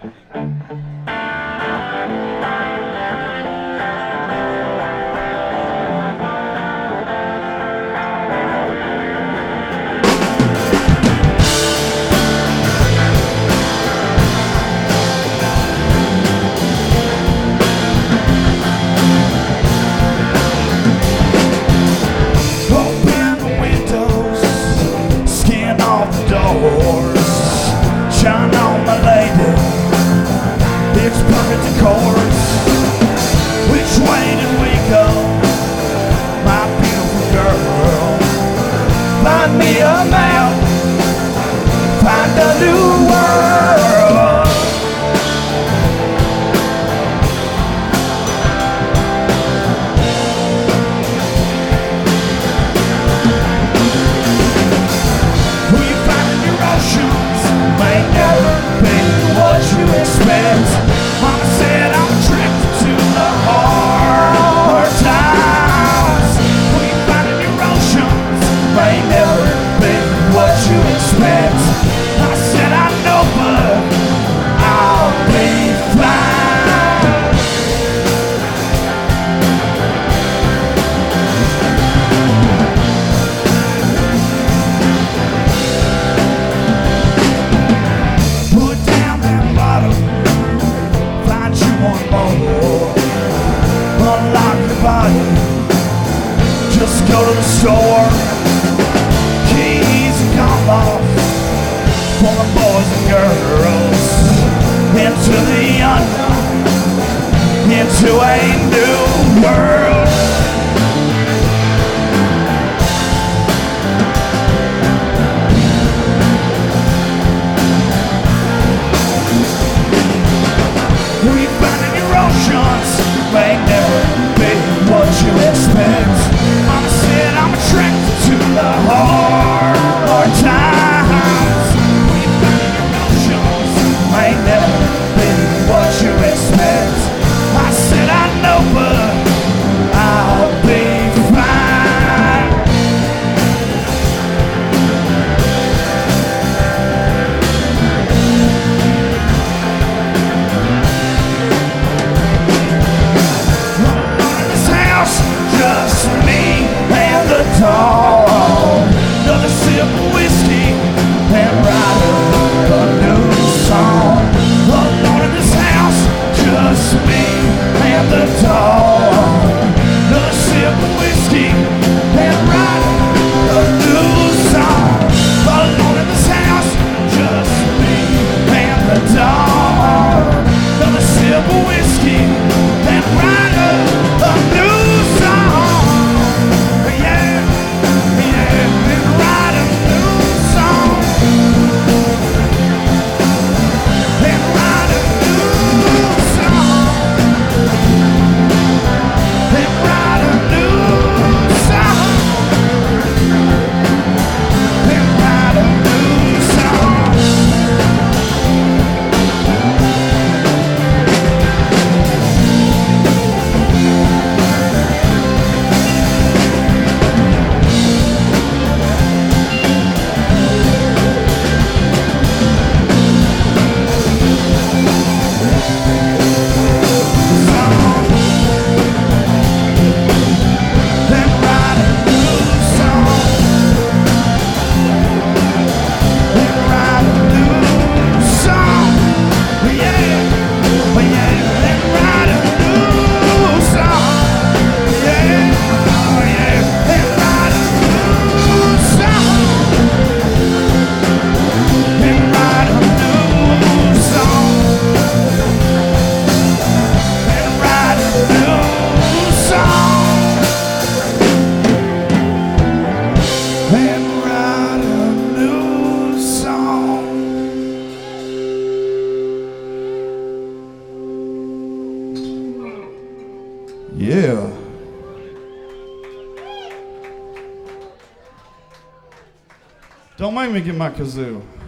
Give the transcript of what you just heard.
Shine on my lady, it's perfect accords. Which way did we go, my beautiful girl? Find me a map, find a new world. Who you find in your oceans may never be what you expect. Mama said I'm attracted to the hard times. Who you find in your oceans may never be what you expect. I said I know, but I'll be fine. Unlock your body, just go to the store. Keys and combos for the boys and girls. Into the unknown, into a new world. Who you find in your oceans may never be what you expect. Mama said I'm attracted to the hard times. Who you find in your oceans may never be what you expect. I said I know, but I'll be fine. Just me and the dog. Another sip of whiskey and write a new song. Alone in this house, just me and the dog. Another sip of whiskey and write a new song. Alone in this house, just me and the dog. Another sip of whiskey and write a new Yeah. Don't make me get my kazoo.